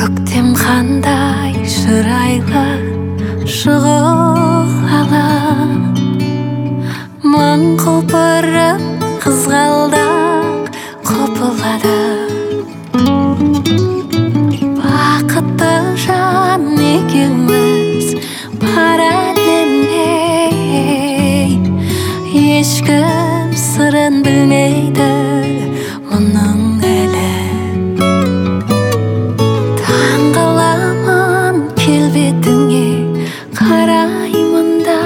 Көктем қандай шырайлы шұғылалы, мың құлпырып қызғалдақ құпылады. Бақытты жан екеуміз бар әлемде, ешкім сырын білмейді мұның әлі. Таңғаламын келбетіңе қараймын да,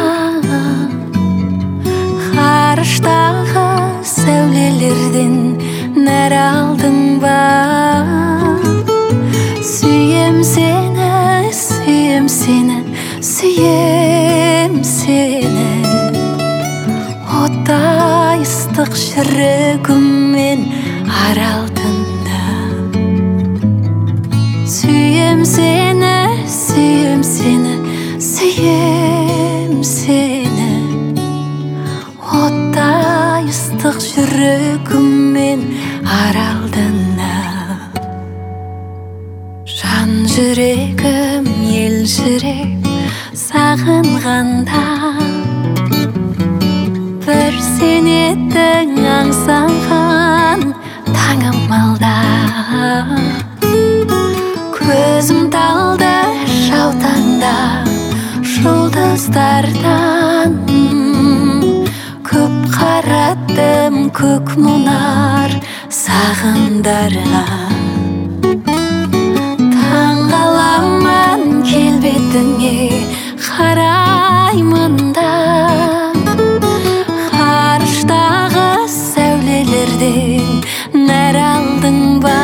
ғарыштағы сәулелерден нәр алдың ба? Сүйем сені, сүйем сені, сүйем сені, оттай ыстық жүрегіммен аралдыңда. Сүйем сені, сүйем сені, сүйем сені, оттай ыстық жүрегіммен аралдыңда. Жан жүрегім елжіреп сағынғанда, бір сен едің аңсаған таңым алда. Көзім талды жаутаңда жұлдыздардан, көп қараттым көк мұнар сағымдарға. Таңғаламын келбетіңе қараймын да, ғарыштағы сәулелерден нәр алдың ба?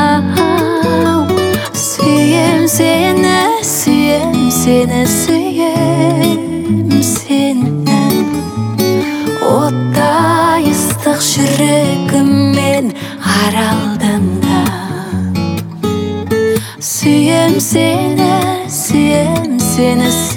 Сүйем сені, сүйем сені, сүйем сені, оттай ыстық жүрегіммен аралдыңда. Сүйем сені, сүйем сені,